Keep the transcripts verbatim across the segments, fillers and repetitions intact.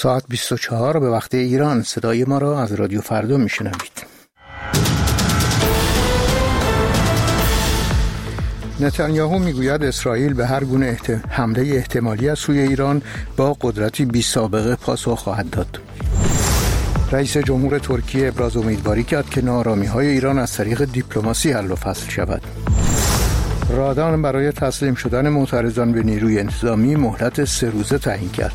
ساعت بیست و چهار به وقت ایران. صدای ما را از رادیو فردا میشنوید. نتانیاهو میگوید اسرائیل به هر گونه احت... حمله احتمالی از سوی ایران با قدرتی بی سابقه پاسخ خواهد داد. رئیس جمهور ترکیه ابراز امیدواری کرد که ناآرامی‌های ایران از طریق دیپلماسی حل و فصل شود. رادان برای تسلیم شدن معترضان به نیروی انتظامی مهلت سه روزه تعیین کرد.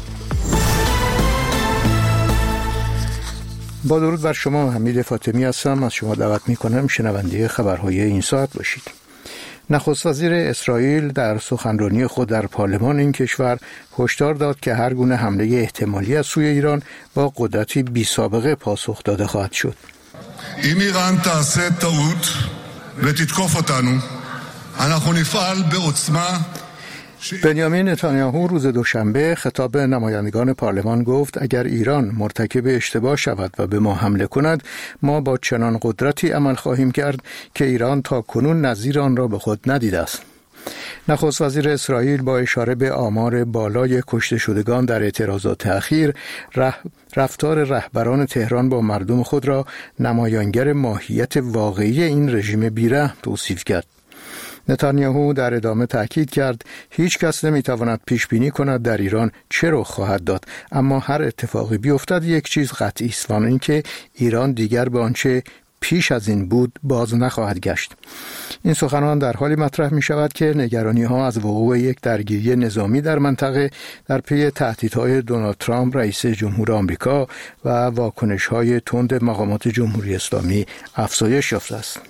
با درود بر شما، حمید فاطمی هستم. از شما دعوت می‌کنم شنونده خبرهای این ساعت باشید. نخست وزیر اسرائیل در سخنرانی خود در پارلمان این کشور هشدار داد که هر گونه حمله احتمالی از سوی ایران با قدرتی بی سابقه پاسخ داده خواهد شد. אם איראן תעשה טעות ותתקוף אותנו, אנחנו נפעל בעוצמה. بنیامین نتانیاهو روز دوشنبه خطاب به نمایندگان پارلمان گفت اگر ایران مرتکب اشتباه شود و به ما حمله کند، ما با چنان قدرتی عمل خواهیم کرد که ایران تا کنون نظیر آن را به خود ندیده است. نخست وزیر اسرائیل با اشاره به آمار بالای کشته شدگان در اعتراضات اخیر، رفتار رهبران تهران با مردم خود را نمایانگر ماهیت واقعی این رژیم بی‌رحم توصیف کرد. نتانیاهو در ادامه تاکید کرد هیچ کس نمیتواند پیش بینی کند در ایران چه رخ خواهد داد، اما هر اتفاقی بیفتد یک چیز قطعی است، و آن اینکه ایران دیگر به آنچه پیش از این بود باز نخواهد گشت. این سخنان در حالی مطرح می شود که نگرانی ها از وقوع یک درگیری نظامی در منطقه در پی تهدیدهای دونالد ترامپ رئیس جمهور آمریکا و واکنش های تند مقامات جمهوری اسلامی افزایش یافته است.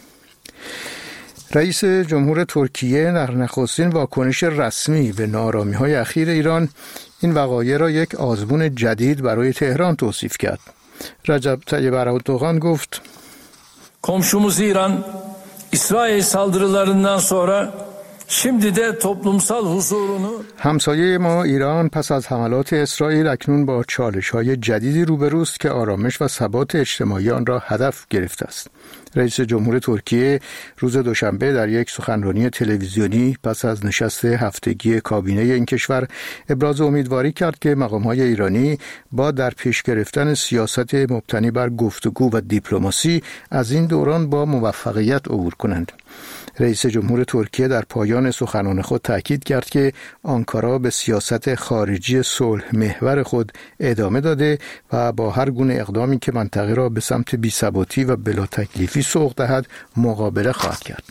رئیس جمهور ترکیه در نخستین واکنش رسمی به ناآرامی‌های اخیر ایران این وقایع را یک آزمون جدید برای تهران توصیف کرد. رجب طیب اردوغان گفت: Komşumuz İran, İsrail saldırılarından sonra şimdi de toplumsal huzurunu همسایه ما ایران پس از حملات اسرائیل اکنون با چالش‌های جدیدی روبروست که آرامش و ثبات اجتماعی آن را هدف گرفته است. رئیس جمهور ترکیه روز دوشنبه در یک سخنرانی تلویزیونی پس از نشست هفتگی کابینه این کشور ابراز امیدواری کرد که مقام‌های ایرانی با در پیش گرفتن سیاست مبتنی بر گفتگو و دیپلماسی از این دوران با موفقیت عبور کنند. رئیس جمهور ترکیه در پایان سخنان خود تاکید کرد که آنکارا به سیاست خارجی صلح محور خود ادامه داده و با هر گونه اقدامی که منطقه را به سمت بی‌ثباتی و بلا تکلیفی سوق دهد مقابله خواهد کرد.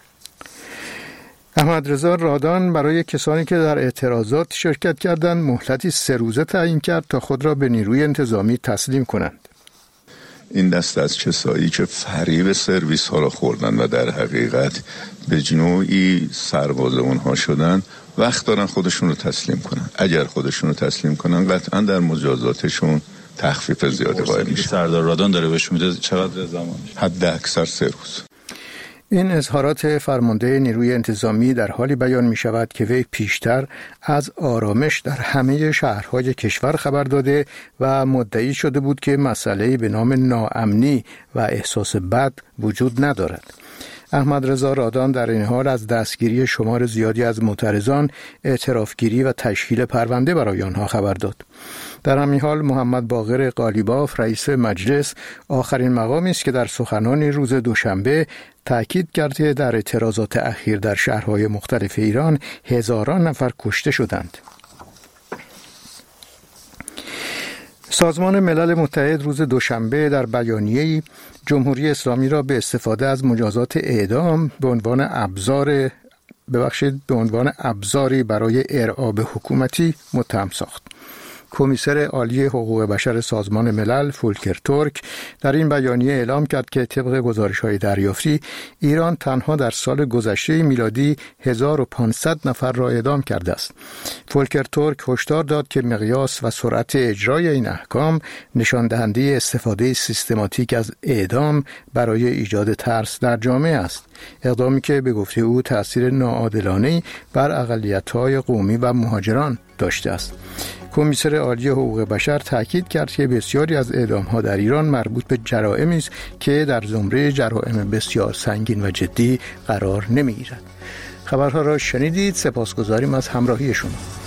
احمدرضا رادان برای کسانی که در اعتراضات شرکت کردند مهلتی سه روزه تعیین کرد تا خود را به نیروی انتظامی تسلیم کنند. این دست از کسایی که فریب سرویس ها را خوردن و در حقیقت به نوعی سرباز اونها شدن وقت دارن خودشون رو تسلیم کنن. اگر خودشون رو تسلیم کنن قطعا در مجازاتشون تخفیف زیادی قائل میشه. سردار رادان داره بهش میده چقدر زمان؟ حد اکثر سه روز. این اظهارات فرمانده نیروی انتظامی در حالی بیان می شود که وی پیشتر از آرامش در همه شهرهای کشور خبر داده و مدعی شده بود که مسئله‌ای به نام ناامنی و احساس بد وجود ندارد. احمدرضا رادان در این حال از دستگیری شمار زیادی از معترضان، اعترافگیری و تشکیل پرونده برای آنها خبر داد. در همین حال محمد باقر قالیباف رئیس مجلس آخرین مقامی است که در سخنانی روز دوشنبه تأکید کرد که در اعتراضات اخیر در شهرهای مختلف ایران هزاران نفر کشته شدند. سازمان ملل متحد روز دوشنبه در بیانیه‌ای جمهوری اسلامی را به استفاده از مجازات اعدام به عنوان ابزار ببخشید به عنوان ابزاری برای ارعاب حکومتی متهم ساخت. کمیسر عالی حقوق بشر سازمان ملل فولکر تورک در این بیانیه اعلام کرد که طبق گزارش‌های دریافتی ایران تنها در سال گذشته میلادی هزار و پانصد نفر را اعدام کرده است. فولکر تورک هشدار داد که مقیاس و سرعت اجرای این احکام نشان دهنده استفاده سیستماتیک از اعدام برای ایجاد ترس در جامعه است. اقدامی که به گفته او تأثیر ناعادلانه‌ای بر اقلیت‌های قومی و مهاجران داشته است. کمیسر عالی حقوق بشر تاکید کرد که بسیاری از اعدام‌ها در ایران مربوط به جرائمی است که در زمره جرائم بسیار سنگین و جدی قرار نمی‌گیرد. خبرها را شنیدید. سپاسگزاریم از همراهی شما.